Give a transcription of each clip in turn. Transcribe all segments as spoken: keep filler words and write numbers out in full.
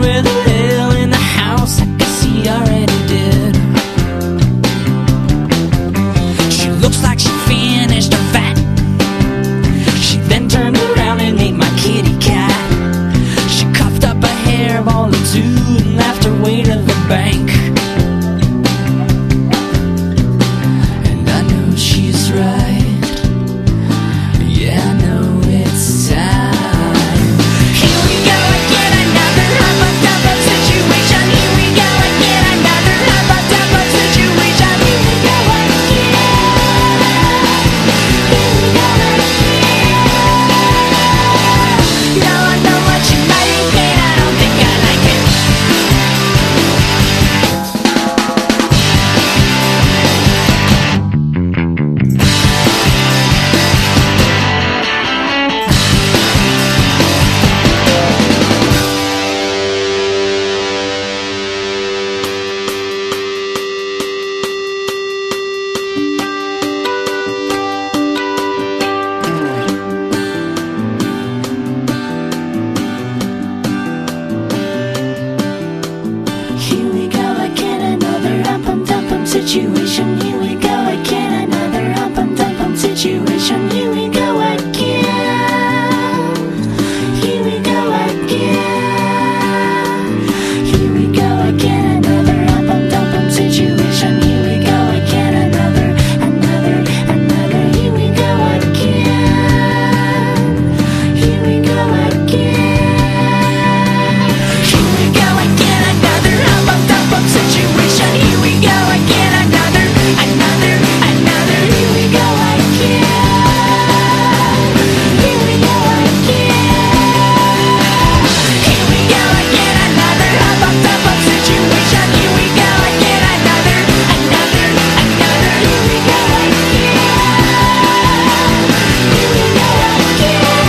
with a little in the house, I guess he already did. She looks like she finished her fat. She then turned around and ate my kitty cat. She coughed up a hairball or two and left her way to the bank. And I know she's right. Yeah, I know it's time. Here we go again, another hubba-dubba situation. Here we go again, another hubba-dubba situation. Here we go again. Here we go again. No, I know what you like, and I don't think I like it. Here we go again, another hum-pum-dum-pum situation. Here we go again, another hum-pum-dum-pum situation. Here we go again. Here we go again. Here we go again, another hum-pum-dum-pum situation. Here we go again, another, another, another. Here we go again. Here we go again. Here we go again, another hum-pum-dum-pum situation. Here we go again, another, another, another. Here we go again. Here we go again. Here we go again, another hum-pum-dum-pum situation. Here we go again, another, another, another. Here we go again. Here we go again.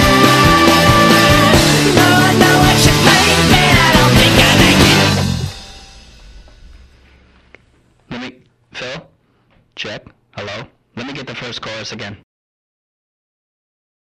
No, I know what you like, man, I don't think I like it. Let me, Phil? Check. Hello? Let me get the first chorus again.